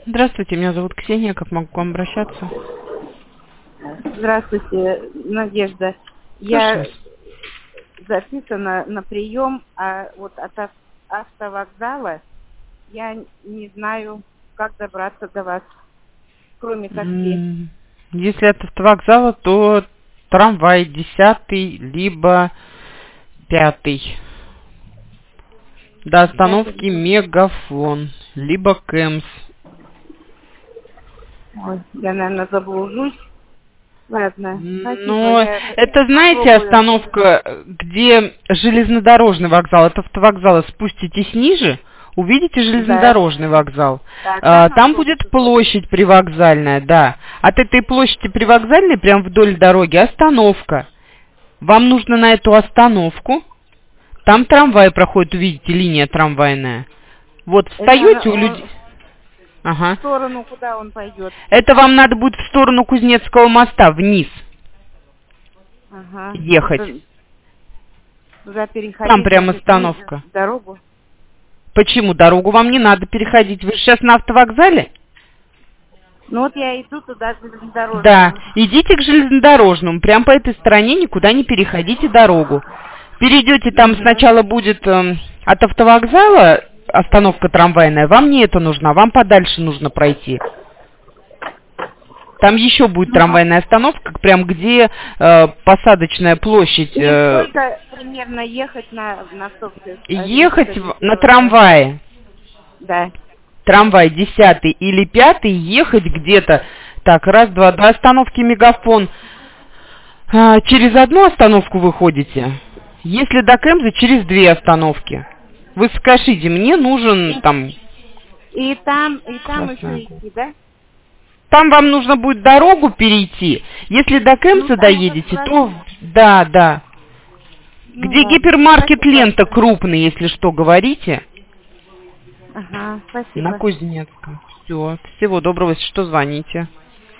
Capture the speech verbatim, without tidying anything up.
Здравствуйте, меня зовут Ксения, как могу к вам обращаться? Здравствуйте, Надежда. Слушаю Я записана на прием, а вот от ав- автовокзала я не знаю, как добраться до вас, кроме такси. М, Если от автовокзала, то трамвай десятый, либо пятый. До остановки Пятый. Мегафон, либо Кэмс. Ой, я, наверное, заблужусь. Ладно, спасибо, Но я это, знаете, попробую. остановка, где железнодорожный вокзал, от автовокзала спуститесь ниже, увидите Да, железнодорожный вокзал. да, А, там Там автобусы будет ходят. площадь привокзальная, да. От этой площади привокзальной, прям вдоль дороги, остановка. Вам нужно на эту остановку. Там трамвай проходит, увидите, линия трамвайная. Вот, встаете Это у он людей. в Ага. сторону, куда он пойдет? Это вам надо будет в сторону Кузнецкого моста, вниз Ага. ехать. Т- Туда переходить, Там прям значит, вниз остановка. дорогу. Почему? Дорогу вам не надо переходить. Вы сейчас на автовокзале? Ну вот я иду туда, к железнодорожному. Да. Идите к железнодорожному. Прям по этой стороне никуда не переходите дорогу. Перейдете, там Мгм. сначала будет эм, от автовокзала остановка трамвайная. Вам не это нужно, а вам подальше нужно пройти. Там еще будет Ну, трамвайная остановка, прям где э, посадочная площадь. и э, сколько примерно ехать на, на автобусе? ехать в- на Ориентировочно? трамвае. Да. Трамвай десятый или пятый, ехать где-то, так, раз, два, до остановки Мегафон. А, через одну остановку вы ходите. Если до Кэмза, через две остановки. Вы скажите, мне нужен там... И там, и там Красная еще Горка. идти, да? Там вам нужно будет дорогу перейти. Если до Ну, Кэмза там доедете, это то... сразу. Да, да. Ну, Где ладно. гипермаркет Спасибо «Лента» большое. крупный, если что, говорите. Ага, На спасибо. Кузнецком. Все. Всего доброго, если что, звоните.